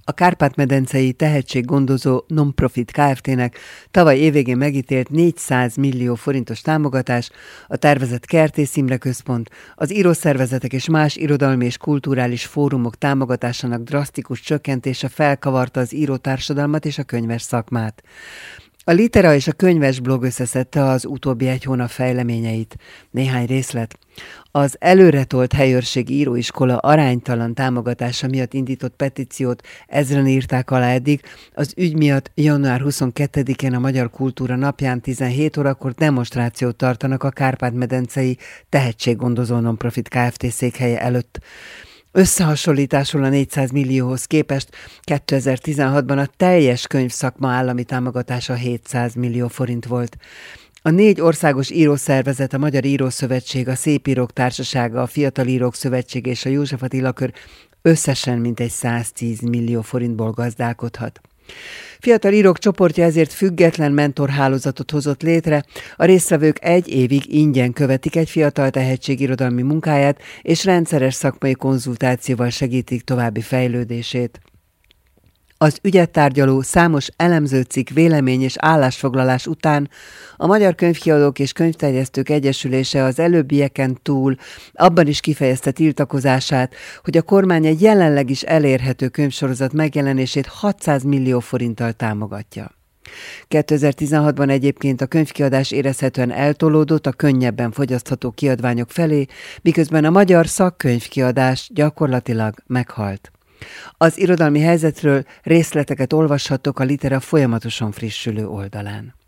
A Kárpát-medencei tehetséggondozó non-profit Kft-nek tavaly évvégén megítélt 400 millió forintos támogatás, a tervezett Kertész Imre Központ, az írószervezetek és más irodalmi és kulturális fórumok támogatásának drasztikus csökkentése felkavarta az írótársadalmat és a könyves szakmát. A Litera és a könyves blog összeszedte az utóbbi egy hónap fejleményeit. Néhány részlet. Az előretolt helyőrségi íróiskola aránytalan támogatása miatt indított petíciót ezren írták alá eddig. Az ügy miatt január 22-én a Magyar Kultúra napján 17 órakor demonstrációt tartanak a Kárpát-medencei tehetséggondozó non-profit Kft. Székhelye előtt. Összehasonlításul a 400 millióhoz képest 2016-ban a teljes könyvszakma állami támogatása 700 millió forint volt. A 4 országos írószervezet, a Magyar Írószövetség, a Szépírók Társasága, a Fiatal Írók Szövetség és a József Attila Kör összesen mintegy 110 millió forintból gazdálkodhat. Fiatal írók csoportja ezért független mentorhálózatot hozott létre, a résztvevők 1 évig ingyen követik egy fiatal tehetség irodalmi munkáját, és rendszeres szakmai konzultációval segítik további fejlődését. Az ügyet tárgyaló számos elemzőcikk, vélemény és állásfoglalás után a Magyar Könyvkiadók és Könyvterjesztők Egyesülése az előbbieken túl abban is kifejezte tiltakozását, hogy a kormány egy jelenleg is elérhető könyvsorozat megjelenését 600 millió forinttal támogatja. 2016-ban egyébként a könyvkiadás érezhetően eltolódott a könnyebben fogyasztható kiadványok felé, miközben a magyar szakkönyvkiadás gyakorlatilag meghalt. Az irodalmi helyzetről részleteket olvashattok a Litera folyamatosan frissülő oldalán.